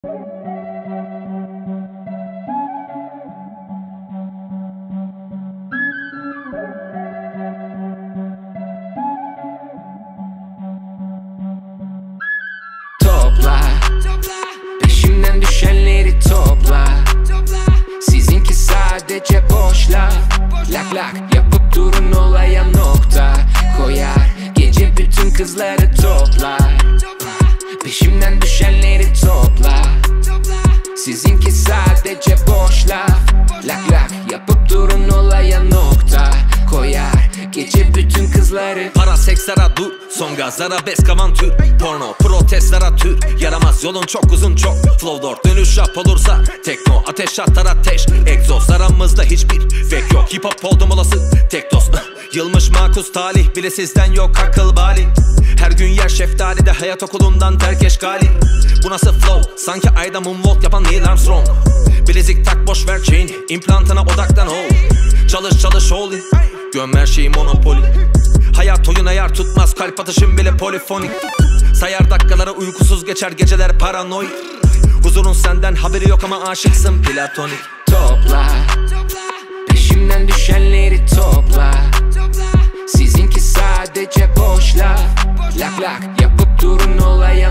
Topla, peşimden düşenleri topla. Sizinki sadece boş laf. Lak lak yapıp durun, olaya nokta koyar. Gece bütün kızları toplar. Peşimden düşenleri topla. Sizinki sadece boş laf. Lak lak yapıp durun, olaya nokta koyar. Gece bütün kızları. Para seksara dur, son gaz arabesk avantür. Porno protestlara tür, yaramaz yolun çok uzun çok. Flowdor dönüş rap olursa tekno, ateş atlar ateş. Egzoz aramızda hiçbir fake yok, hip hop oldum olası tek dost. Yılmış makus talih, bile sizden yok akıl bali. Her gün yer şeftalide, hayat okulundan terk eşgali. Bu nasıl flow, sanki ayda moonwalk yapan Neil Armstrong. Bilezik tak boş ver chain, implantına odaklan ol. Çalış çalış all in, göm her şeyi monopoli. Hayat oyun ayar tutmaz, kalp atışım bile polifonik. Sayar dakikaları uykusuz geçer, geceler paranoid. Huzurun senden haberi yok ama aşıksın platonik. Topla, peşimden düşenleri topla. Sizinki sadece boş laf. Lak lak yapıp durun, olaya